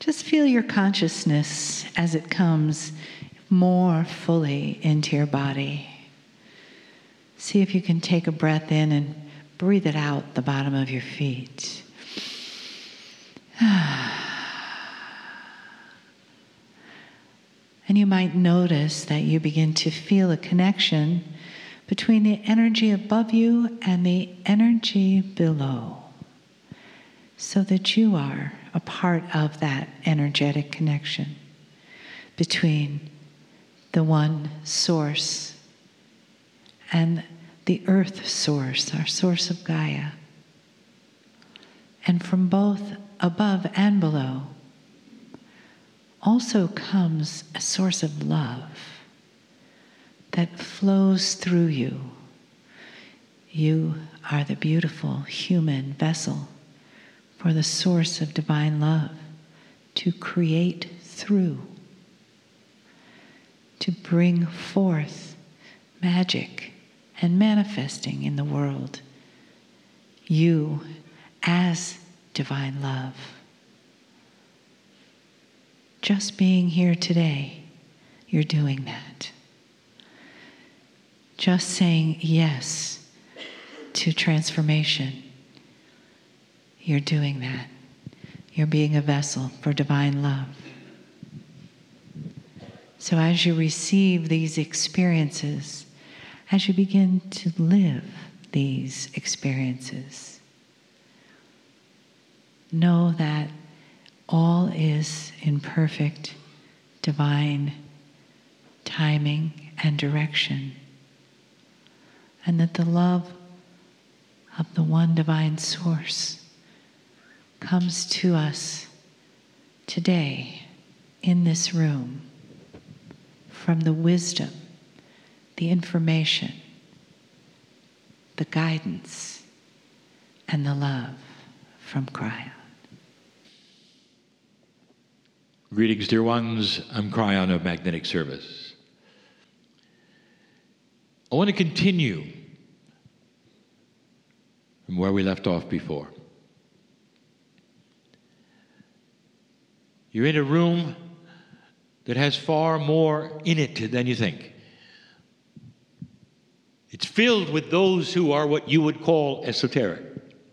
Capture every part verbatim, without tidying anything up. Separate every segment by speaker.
Speaker 1: Just feel your consciousness as it comes more fully into your body. See if you can take a breath in and breathe it out the bottom of your feet. And you might notice that you begin to feel a connection between the energy above you and the energy below, so that you are a part of that energetic connection between the one source and the earth source, our source of Gaia. And from both above and below also comes a source of love that flows through you. You are the beautiful human vessel for the source of divine love to create through, to bring forth magic and manifesting in the world. You as divine love. Just being here today, you're doing that. Just saying yes to transformation, you're doing that. You're being a vessel for divine love. So as you receive these experiences, as you begin to live these experiences, know that all is in perfect divine timing and direction, and that the love of the one divine source comes to us today in this room from the wisdom, the information, the guidance, and the love from Kryon.
Speaker 2: Greetings, dear ones. I'm Kryon of Magnetic Service. I want to continue from where we left off before. You're in a room that has far more in it than you think. It's filled with those who are what you would call esoteric.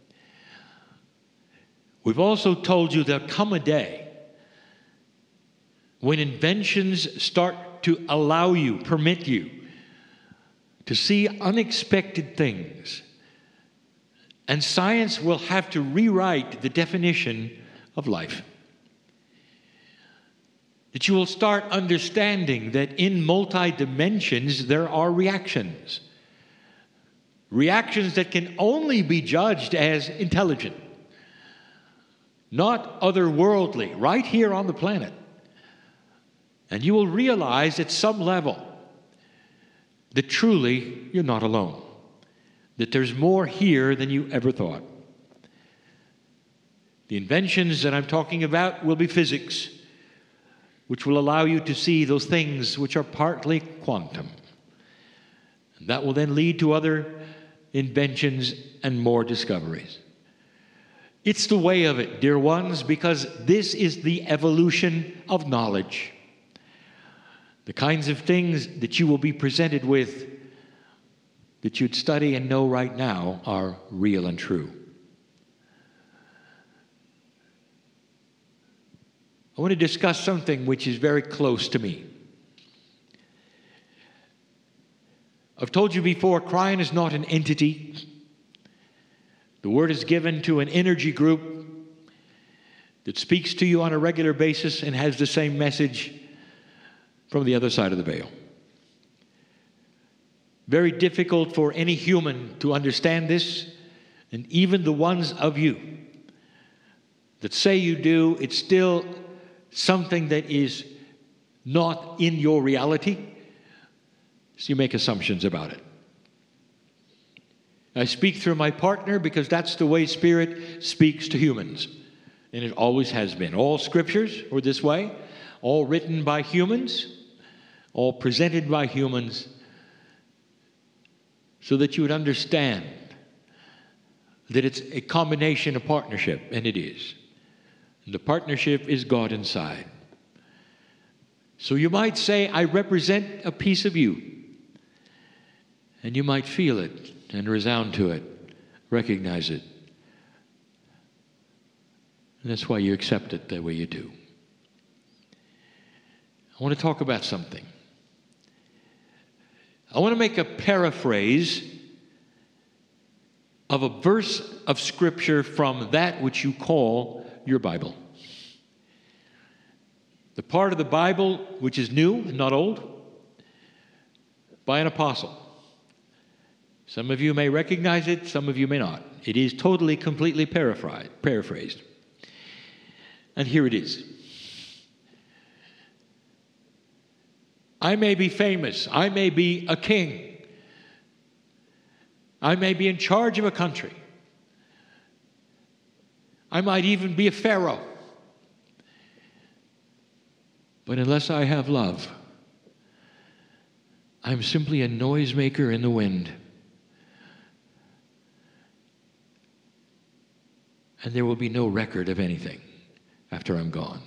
Speaker 2: We've also told you there'll come a day when inventions start to allow you, permit you, to see unexpected things. And science will have to rewrite the definition of life. That you will start understanding that in multi-dimensions there are reactions. Reactions that can only be judged as intelligent, not otherworldly, right here on the planet. And you will realize at some level that truly you're not alone, that there's more here than you ever thought. The inventions that I'm talking about will be physics, which will allow you to see those things which are partly quantum. And that will then lead to other inventions and more discoveries. It's the way of it, dear ones, because this is the evolution of knowledge. The kinds of things that you will be presented with that you'd study and know right now are real and true. I want to discuss something which is very close to me. I've told you before, Kryon is not an entity. The word is given to an energy group that speaks to you on a regular basis and has the same message from the other side of the veil. Very difficult for any human to understand this, and even the ones of you that say you do, it's still something that is not in your reality, so you make assumptions about it. I speak through my partner because that's the way Spirit speaks to humans, and it always has been. All scriptures were this way, all written by humans, all presented by humans, so that you would understand that it's a combination of partnership, and it is. And the partnership is God inside. So you might say, I represent a piece of you. And you might feel it and resound to it, recognize it. And that's why you accept it the way you do. I want to talk about something. I want to make a paraphrase of a verse of Scripture from that which you call your Bible. The part of the Bible which is new and not old, by an apostle. Some of you may recognize it, some of you may not. It is totally, completely paraphrased. And here it is. I may be famous. I may be a king. I may be in charge of a country. I might even be a pharaoh. But unless I have love, I'm simply a noisemaker in the wind. And there will be no record of anything after I'm gone.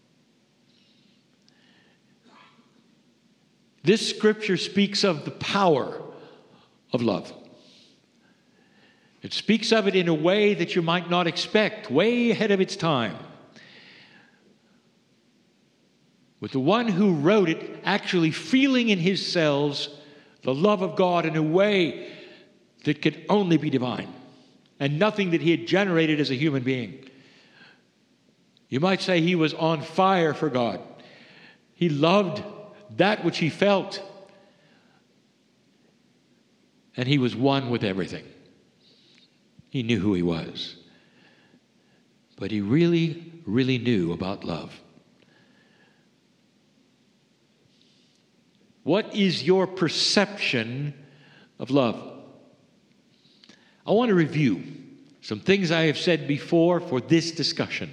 Speaker 2: This scripture speaks of the power of love. It speaks of it in a way that you might not expect, way ahead of its time. With the one who wrote it actually feeling in his cells the love of God in a way that could only be divine, and nothing that he had generated as a human being. You might say he was on fire for God. He loved that which he felt, and he was one with everything. He knew who he was, but he really, really knew about love. What is your perception of love? I want to review some things I have said before for this discussion.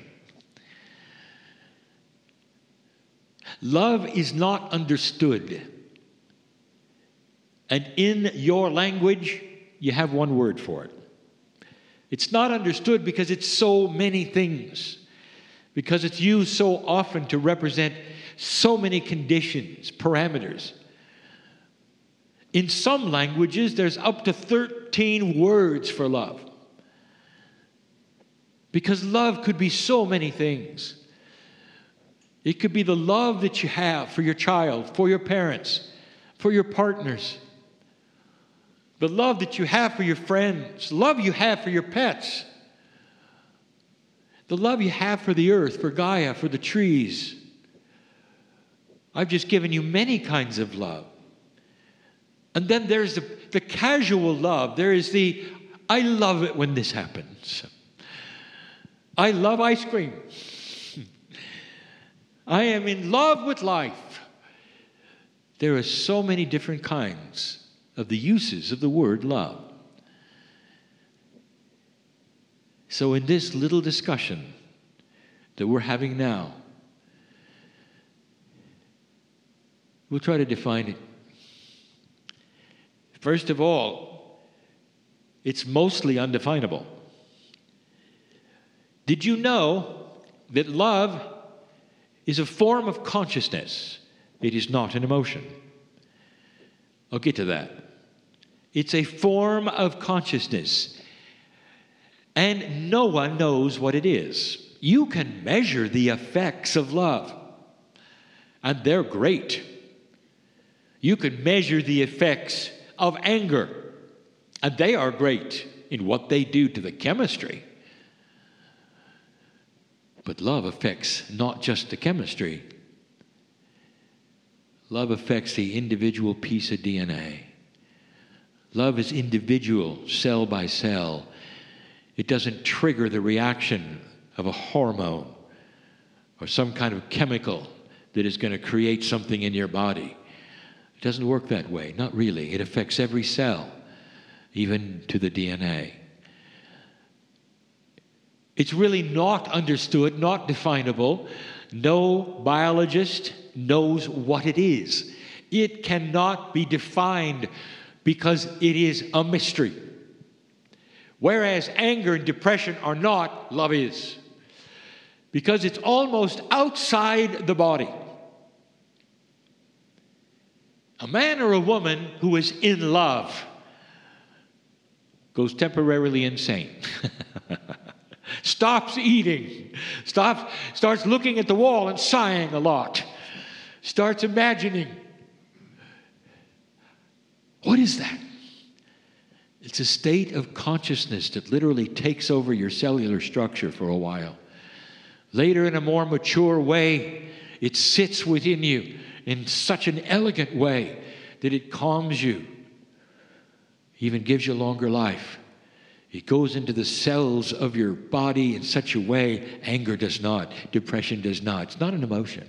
Speaker 2: Love is not understood. And in your language, you have one word for it. It's not understood because it's so many things, because it's used so often to represent so many conditions, parameters. In some languages, there's up to thirteen words for love. Because love could be so many things. It could be the love that you have for your child, for your parents, for your partners. The love that you have for your friends, love you have for your pets. The love you have for the earth, for Gaia, for the trees. I've just given you many kinds of love. And then there's the, the casual love. There is the, I love it when this happens. I love ice cream. I am in love with life. There are so many different kinds of the uses of the word love. So in this little discussion that we're having now, we'll try to define it. First of all, it's mostly undefinable. Did you know that love is a form of consciousness? It is not an emotion. I'll get to that. It's a form of consciousness. And no one knows what it is. You can measure the effects of love, and they're great. You can measure the effects of anger, and they are great in what they do to the chemistry. But love affects not just the chemistry. Love affects the individual piece of D N A. Love is individual, cell by cell. It doesn't trigger the reaction of a hormone or some kind of chemical that is going to create something in your body. It doesn't work that way, not really. It affects every cell, even to the D N A. It's really not understood, not definable. No biologist knows what it is. It cannot be defined because it is a mystery. Whereas anger and depression are not, love is. because it's almost outside the body. A man or a woman who is in love goes temporarily insane. Stops eating. Stops, starts looking at the wall and sighing a lot. Starts imagining. What is that? It's a state of consciousness that literally takes over your cellular structure for a while. Later, in a more mature way, it sits within you in such an elegant way that it calms you, even gives you longer life. It goes into the cells of your body in such a way anger does not, depression does not. It's not an emotion.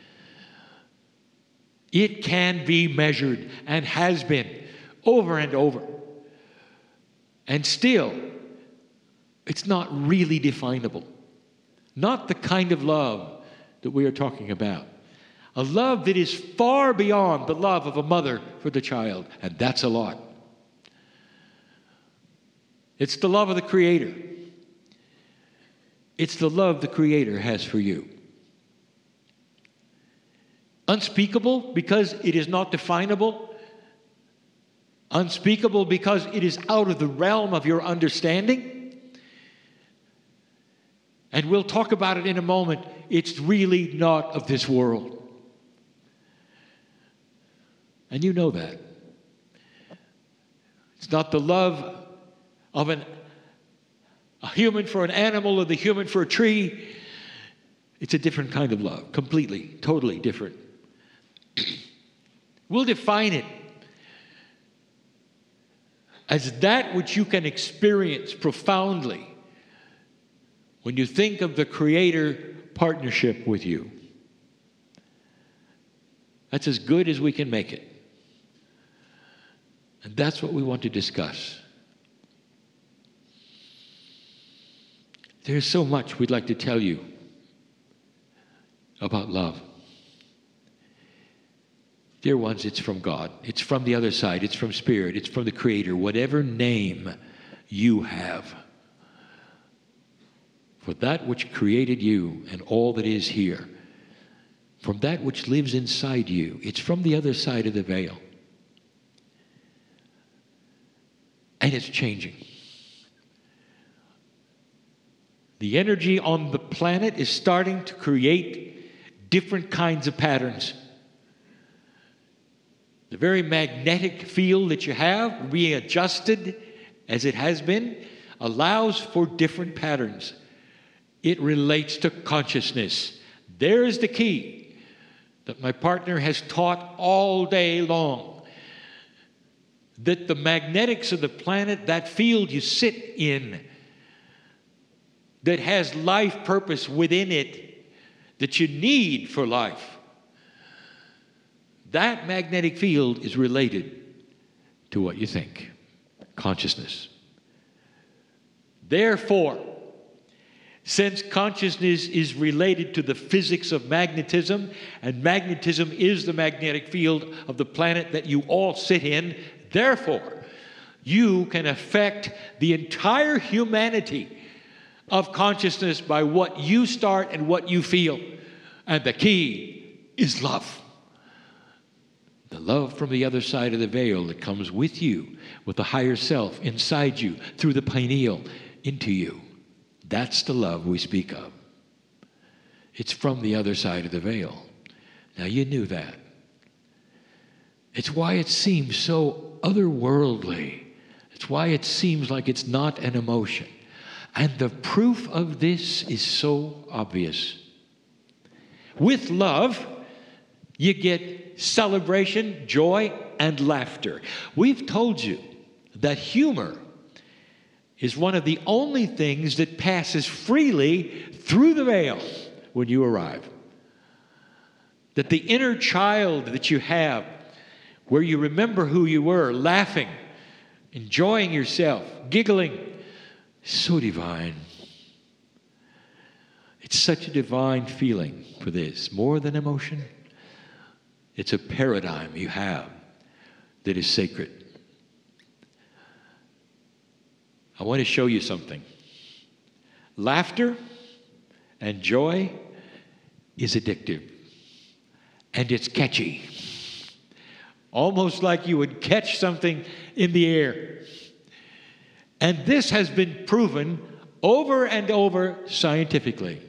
Speaker 2: It can be measured and has been over and over. And still, it's not really definable. Not the kind of love that we are talking about. A love that is far beyond the love of a mother for the child. And that's a lot. It's the love of the Creator. It's the love the Creator has for you. Unspeakable because it is not definable. Unspeakable because it is out of the realm of your understanding. And we'll talk about it in a moment. It's really not of this world. And you know that. It's not the love of an, a human for an animal or the human for a tree. It's a different kind of love. Completely, totally different. We'll define it as that which you can experience profoundly when you think of the Creator partnership with you. That's as good as we can make it. And that's what we want to discuss. There's so much we'd like to tell you about love. Dear ones, it's from God. It's from the other side. It's from Spirit. It's from the Creator. Whatever name you have for that which created you and all that is here, from that which lives inside you, it's from the other side of the veil. And it's changing. The energy on the planet is starting to create different kinds of patterns. The very magnetic field that you have, being adjusted as it has been, allows for different patterns. It relates to consciousness. There's the key that my partner has taught all day long. That the magnetics of the planet, that field you sit in, that has life purpose within it, that you need for life, that magnetic field is related to what you think, consciousness. Therefore, since consciousness is related to the physics of magnetism, and magnetism is the magnetic field of the planet that you all sit in, therefore, you can affect the entire humanity of consciousness by what you start and what you feel. And the key is love. The love from the other side of the veil that comes with you, with the higher self inside you, through the pineal, into you. That's the love we speak of. It's from the other side of the veil. Now you knew that. It's why it seems so otherworldly. It's why it seems like it's not an emotion. And the proof of this is so obvious. With love, you get celebration, joy, and laughter. We've told you that humor is one of the only things that passes freely through the veil when you arrive. That the inner child that you have, where you remember who you were, laughing, enjoying yourself, giggling, so divine. It's such a divine feeling for this, more than emotion. It's a paradigm you have that is sacred. I want to show you something. Laughter And joy is addictive. And it's catchy. Almost like you would catch something in the air. And this has been proven over and over scientifically.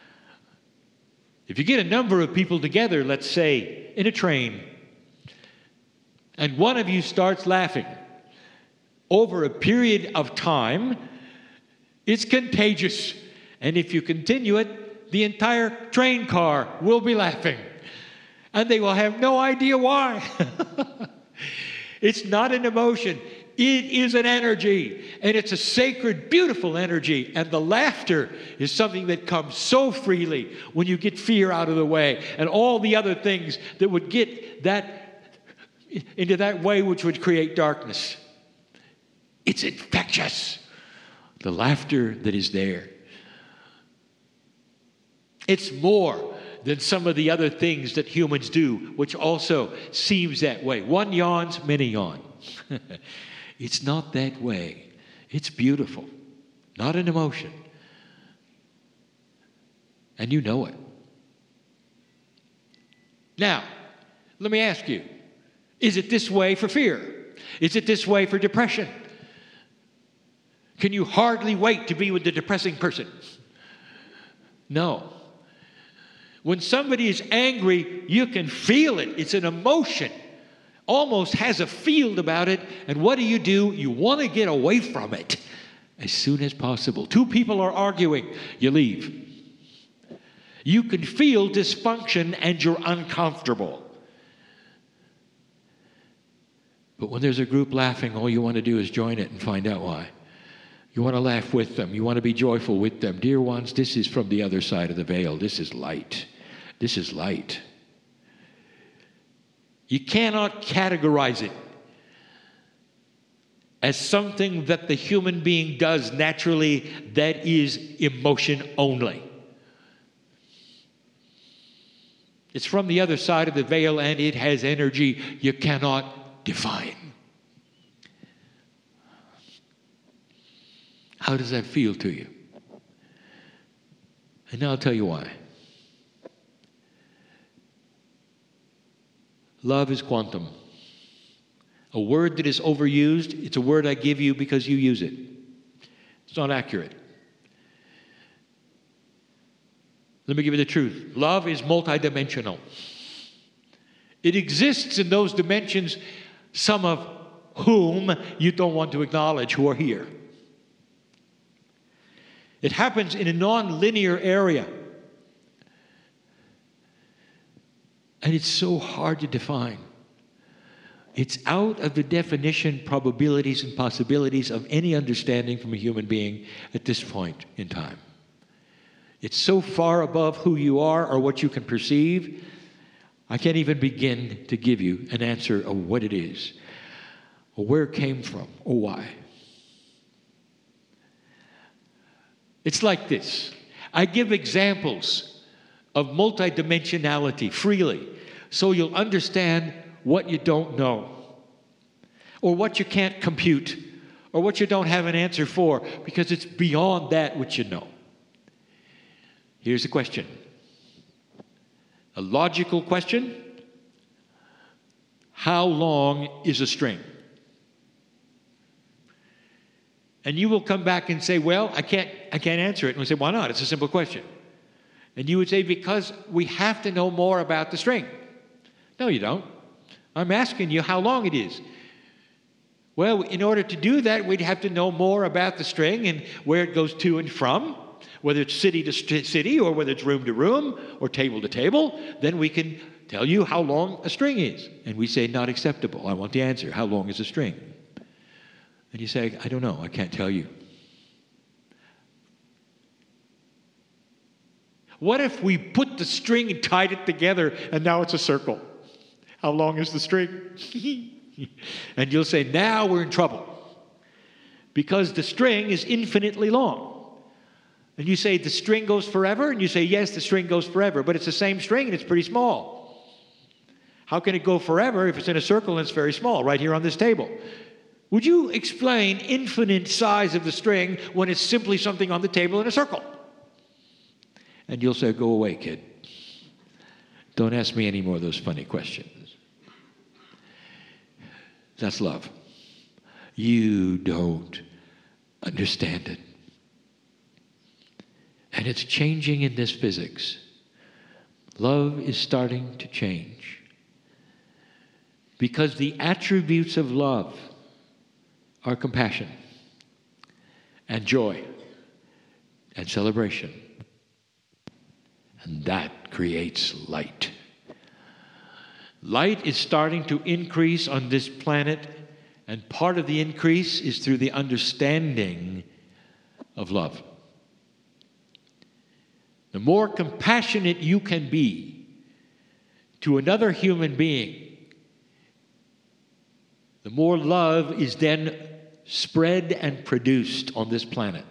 Speaker 2: If you get a number of people together, let's say in a train, and one of you starts laughing, over a period of time, it's contagious. And if you continue it, the entire train car will be laughing. And they will have no idea why. It's not an emotion. It is an energy. And it's a sacred, beautiful energy. And the laughter is something that comes so freely when you get fear out of the way and all the other things that would get that into that way which would create darkness. It's infectious. The laughter that is there. It's more than some of the other things that humans do, which also seems that way. One yawns, many yawn. It's not that way. It's beautiful, not an emotion. And you know it. Now, let me ask you, is it this way for fear? Is it this way for depression? Can you hardly wait to be with the depressing person? No. When somebody is angry, you can feel it. It's an emotion. Almost has a field about it. And what do you do? You want to get away from it as soon as possible. Two people are arguing. You leave. You can feel dysfunction and you're uncomfortable. But when there's a group laughing, all you want to do is join it and find out why. You want to laugh with them. You want to be joyful with them. Dear ones, this is from the other side of the veil. This is light. This is light. You cannot categorize it as something that the human being does naturally that is emotion only. It's from the other side of the veil and it has energy you cannot define. How does that feel to you? And now I'll tell you why. Love is quantum. A word that is overused, it's a word I give you because you use it. It's not accurate. Let me give you the truth. Love is multidimensional. It exists in those dimensions, some of whom you don't want to acknowledge who are here. It happens in a non-linear area. And it's so hard to define. It's out of the definition, probabilities, and possibilities of any understanding from a human being at this point in time. It's so far above who you are or what you can perceive, I can't even begin to give you an answer of what it is, or where it came from, or why. It's like this. I give examples of multidimensionality freely so you'll understand what you don't know or what you can't compute or what you don't have an answer for because it's beyond that which you know. Here's a question. A logical question. How long is a string? And you will come back and say, well, I can't, I can't answer it. And we say, why not? It's a simple question. And you would say, because we have to know more about the string. No, you don't. I'm asking you how long it is. Well, in order to do that, we'd have to know more about the string and where it goes to and from, whether it's city to city or whether it's room to room or table to table. Then we can tell you how long a string is. And we say, not acceptable. I want the answer. How long is a string? And you say, I don't know, I can't tell you. What if we put the string and tied it together and now it's a circle? How long is the string? And you'll say, now we're in trouble. Because the string is infinitely long. And you say, the string goes forever? And you say, yes, the string goes forever. But it's the same string and it's pretty small. How can it go forever if it's in a circle and it's very small, right here on this table? Would you explain infinite size of the string when it's simply something on the table in a circle? And you'll say, go away, kid. Don't ask me any more of those funny questions. That's love. You don't understand it. And it's changing in this physics. Love is starting to change. Because the attributes of love are compassion and joy and celebration. And that creates light. Light is starting to increase on this planet, and part of the increase is through the understanding of love. The more compassionate you can be to another human being, the more love is then spread and produced on this planet.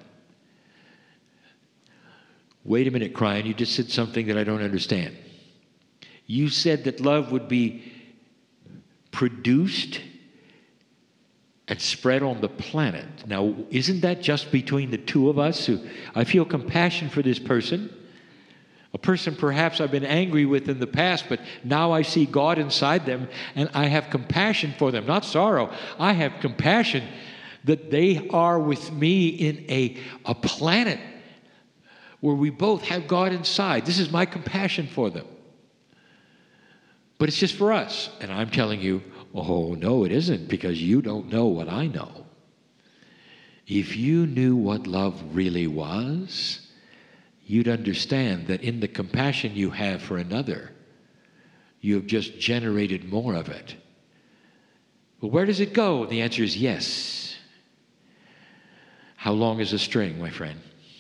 Speaker 2: Wait a minute, Cryan, you just said something that I don't understand. You said that love would be produced and spread on the planet. Now, isn't that just between the two of us? Who I feel compassion for this person. A person perhaps I've been angry with in the past, but now I see God inside them, and I have compassion for them, not sorrow. I have compassion that they are with me in a, a planet where we both have God inside. This is my compassion for them. But it's just for us. And I'm telling you, oh, no, it isn't, because you don't know what I know. If you knew what love really was, you'd understand that in the compassion you have for another, you have just generated more of it. Well, where does it go? The answer is yes. How long is a string, my friend?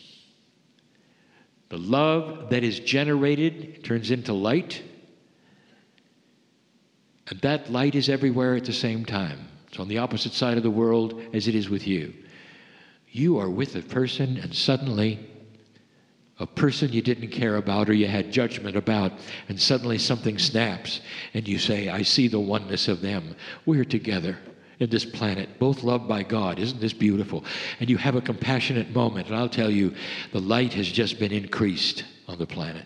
Speaker 2: The love that is generated turns into light, and that light is everywhere at the same time. It's on the opposite side of the world as it is with you. You are with a person, and suddenly a person you didn't care about or you had judgment about, and suddenly something snaps, and you say, I see the oneness of them. We're together in this planet, both loved by God. Isn't this beautiful? And you have a compassionate moment, and I'll tell you, the light has just been increased on the planet.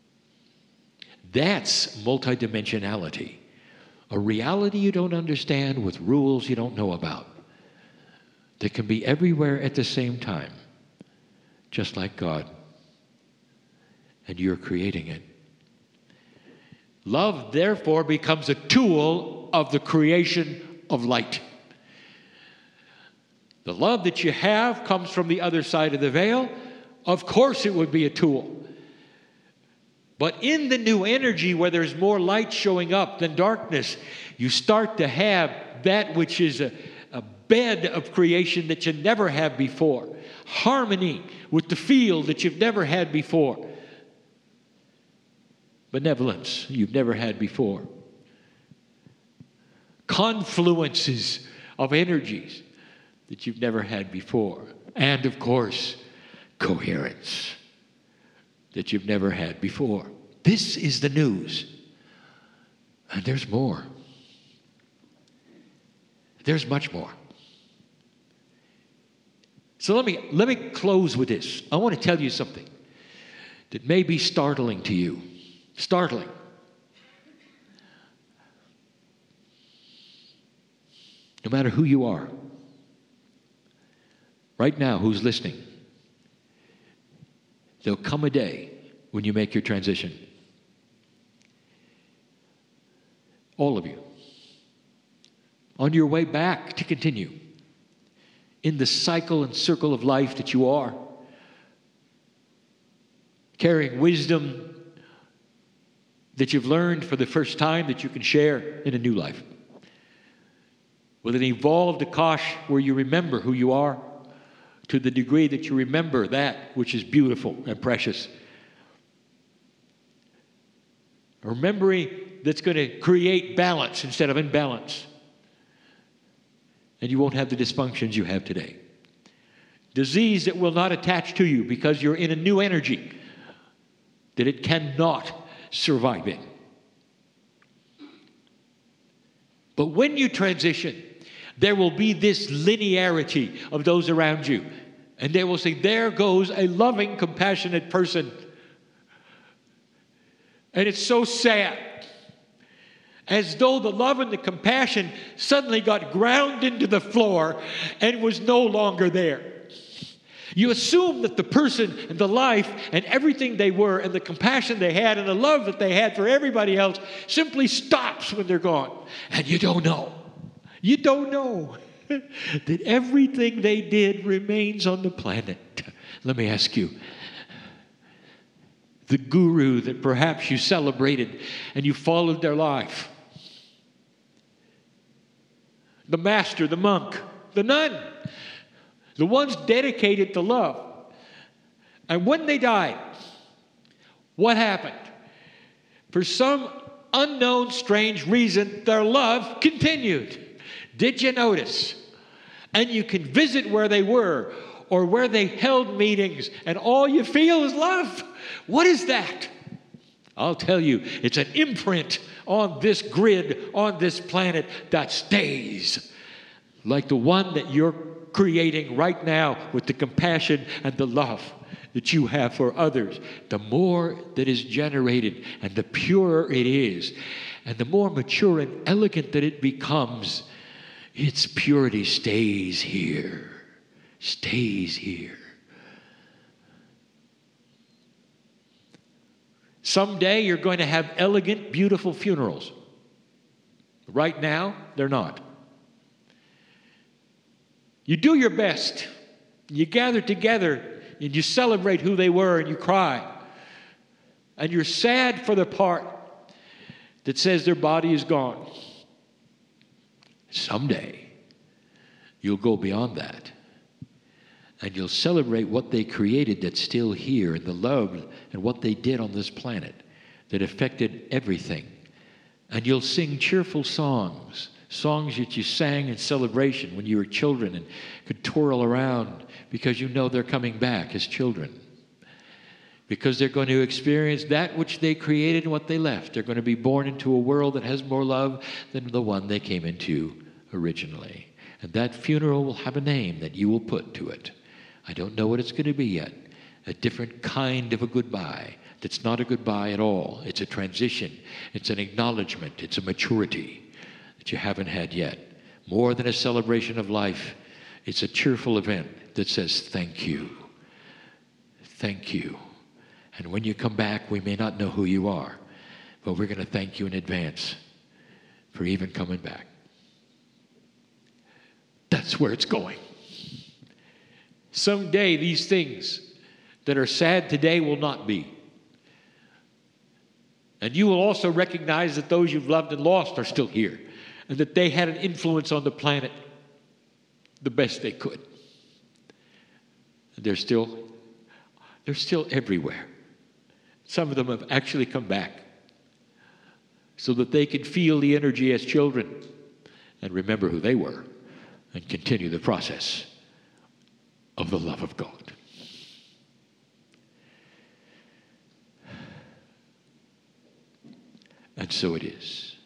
Speaker 2: That's multidimensionality. A reality you don't understand with rules you don't know about, that can be everywhere at the same time, just like God. And you're creating it. Love, therefore, becomes a tool of the creation of light. The love that you have comes from the other side of the veil. Of course it would be a tool. But in the new energy, where there's more light showing up than darkness, you start to have that which is a, a bed of creation that you never had before. Harmony with the field that you've never had before. Benevolence you've never had before. Confluences of energies that you've never had before. And, of course, coherence that you've never had before. This is the news. And there's more. There's much more. So let me, let me close with this. I want to tell you something that may be startling to you. Startling. No matter who you are, right now, who's listening, there'll come a day when you make your transition. All of you. On your way back to continue in the cycle and circle of life that you are, carrying wisdom that you've learned for the first time that you can share in a new life. With an evolved Akash where you remember who you are to the degree that you remember that which is beautiful and precious. A memory that's going to create balance instead of imbalance. And you won't have the dysfunctions you have today. Disease that will not attach to you because you're in a new energy that it cannot survive in. But when you transition, there will be this linearity of those around you. And they will say, there goes a loving, compassionate person And it's so sad. As though the love and the compassion suddenly got ground into the floor and was no longer there. You assume that the person and the life and everything they were and the compassion they had and the love that they had for everybody else simply stops when they're gone. And you don't know. You don't know that everything they did remains on the planet. Let me ask you, the guru that perhaps you celebrated and you followed their life, the master, the monk, the nun, the ones dedicated to love. And when they died, what happened? For some unknown, strange reason, their love continued. Did you notice? And you can visit where they were or where they held meetings, and all you feel is love. What is that? I'll tell you, it's an imprint on this grid, on this planet, that stays. Like the one that you're creating right now with the compassion and the love that you have for others. The more that is generated and the purer it is, and the more mature and elegant that it becomes, its purity stays here, stays here. Someday you're going to have elegant, beautiful funerals. Right now, they're not. You do your best. You gather together and you celebrate who they were and you cry. And you're sad for the part that says their body is gone. Someday, you'll go beyond that. And you'll celebrate what they created that's still here, and the love and what they did on this planet that affected everything. And you'll sing cheerful songs, songs that you sang in celebration when you were children and could twirl around because you know they're coming back as children. Because they're going to experience that which they created and what they left. They're going to be born into a world that has more love than the one they came into originally. And that funeral will have a name that you will put to it. I don't know what it's going to be yet. A different kind of a goodbye that's not a goodbye at all. It's a transition. It's an acknowledgement. It's a maturity that you haven't had yet. More than a celebration of life, it's a cheerful event that says thank you. Thank you. And when you come back, we may not know who you are, but we're going to thank you in advance for even coming back. That's where it's going. Someday, these things that are sad today will not be. And you will also recognize that those you've loved and lost are still here, and that they had an influence on the planet the best they could. And they're still, they're still everywhere. Some of them have actually come back so that they can feel the energy as children and remember who they were and continue the process of the love of God. And so it is.